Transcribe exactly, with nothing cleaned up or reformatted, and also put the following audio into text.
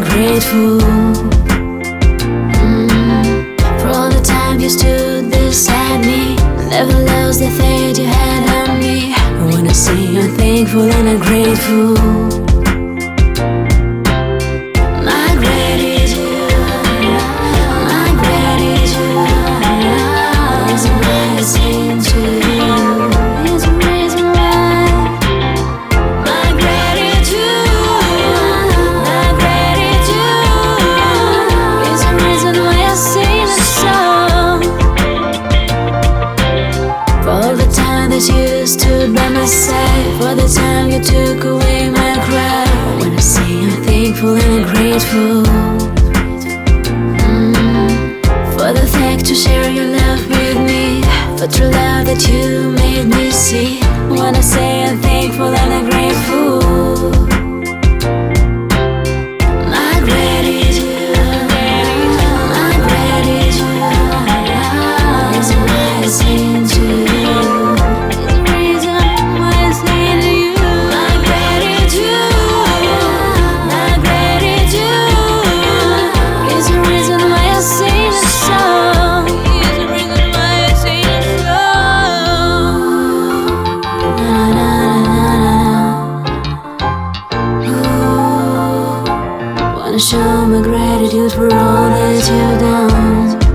grateful. mm, For all the time you stood beside me, never lost the faith you had on me. I wanna see you thankful and I'm grateful. My gratitude, my gratitude is a blessing to you. It's a reason why. My gratitude, my gratitude is a reason why I sing this song. For all the time that you stood by my side, for the time you took away my cry. When I say I'm thankful and I'm grateful. mm, For the fact to share your love with me, for true love that you made me see. When I say I'm thankful and I'm grateful. My gratitude, my gratitude is a blessing to you. Show my gratitude for all that you've done.